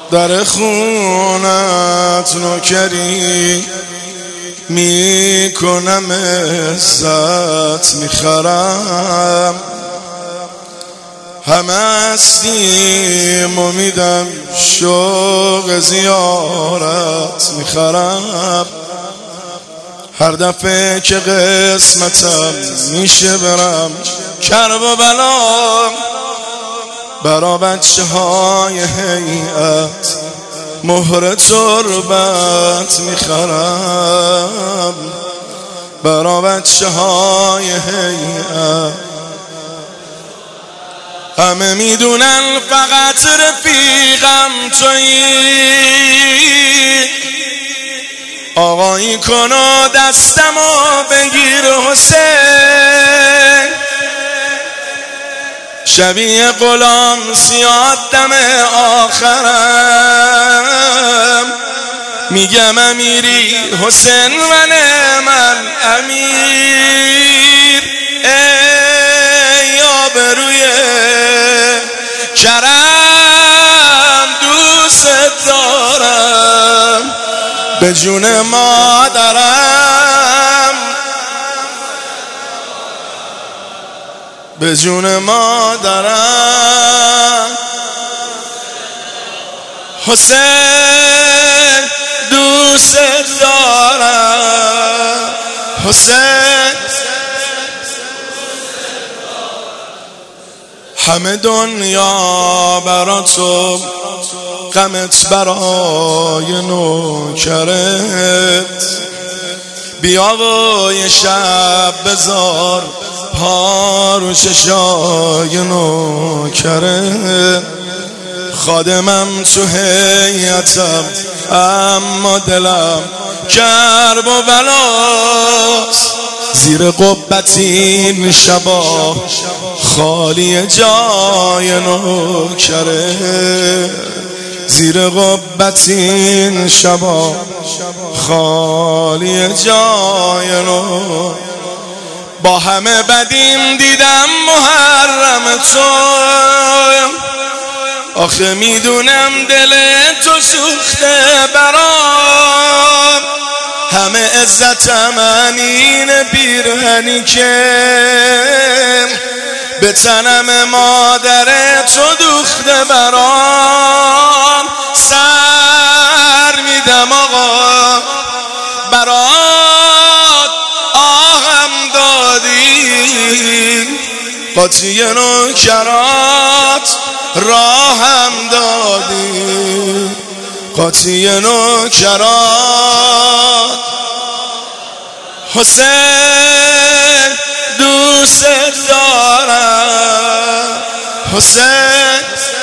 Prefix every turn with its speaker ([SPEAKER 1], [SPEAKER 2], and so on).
[SPEAKER 1] در خونت نوکری میکنم، عزت میخرم، همه هستیم امیدم، شوق زیارت میخرم. هر دفعه که قسمتم میشه برم کرب و بلا، برا بچه های هیئت مهر تربت میخرم، برا بچه های هیئت. همه میدونن فقط رفیقم تویی، آقایی کن و دستمو بگیر حسین، شبیه غلام زیاد دم آخرم، میگم امیری حسین و نعم الامیر. ای آبروی کرم دوست دارم، به جون مادرم، به جون مادرم. حسین دوست دارم، حسین. همه دنیا برا تو، غمت برای نوکرت، بیا و یه شب بذار پا رو چشای نوکرت. خادمم تو هیئتم اما دلم کرب و بلاست، زیر قبت این شبا خالی جای نوکره، زیر قبت این شبا خالی جای نوکره. با همه بدیم دیدم محرم تو، آخه میدونم دل تو سوخته برام، همه عزتم این پیرهنی که به تنم مادر تو دوخته برام. سر میدم آقا برات آهم دادی، قاطی نوکرات راهم دادی، قاطی نوکرات. حسین دوست دارم، حسین.